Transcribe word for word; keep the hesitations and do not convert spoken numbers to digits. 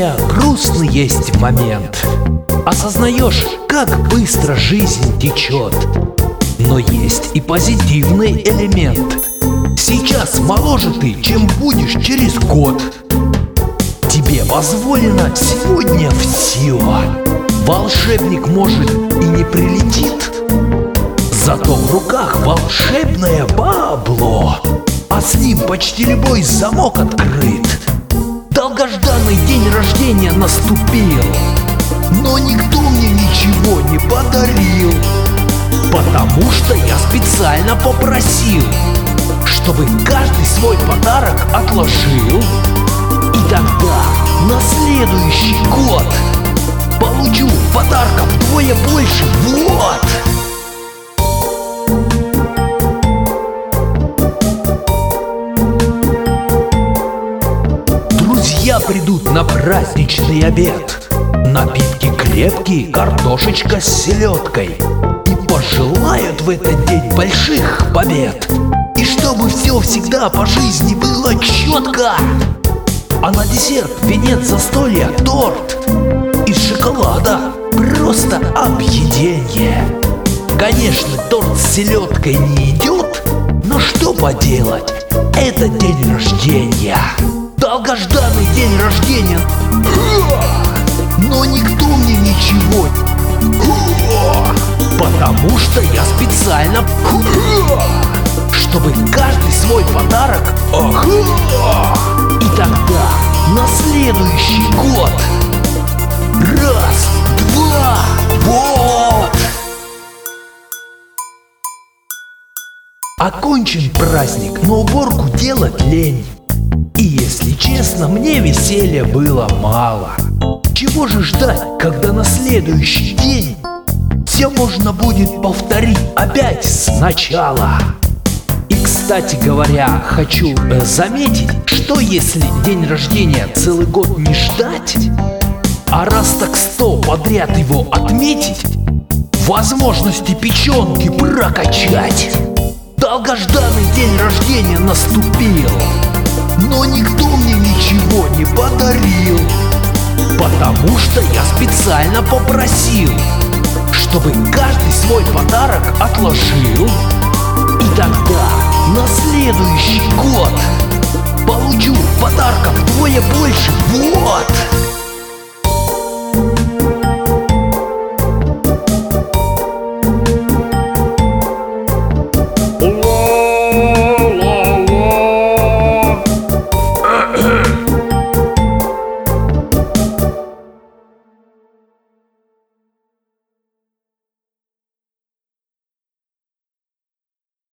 рождения грустный есть момент. Осознаешь, как быстро жизнь течет. Но есть и позитивный элемент. Сейчас моложе ты, чем будешь через год. Тебе позволено сегодня все. Волшебник, может, и не прилетит, зато в руках волшебное бабло, а с ним почти любой замок открыт. Долгожданный день рождения наступил, но никто мне ничего не подарил, потому что я специально попросил, чтобы каждый свой подарок отложил. И тогда на следующий год получу подарков вдвое больше. Вот! Друзья придут на праздничный обед, напитки крепкие, картошечка с селедкой, и пожелают в этот день больших побед. И чтобы все всегда по жизни было четко. А на десерт венец застолья торт из шоколада, просто объеденье. Конечно, торт с селедкой не идет, но что поделать, это день рождения. Долгожданный день рождения, но никто мне ничего, потому что я специально, чтобы каждый свой подарок. И тогда на следующий год раз, два, вот! Окончен праздник, но уборку делать лень. И если честно, мне веселья было мало. Чего же ждать, когда на следующий день все можно будет повторить опять сначала? И, кстати говоря, хочу э, заметить, что если день рождения целый год не ждать, а раз так сто подряд его отметить, возможности печенки прокачать. Долгожданный день рождения наступил, но никто мне ничего не подарил, потому что я специально попросил, чтобы каждый свой подарок отложил. И тогда на следующий год получу подарков вдвое больше. Вот!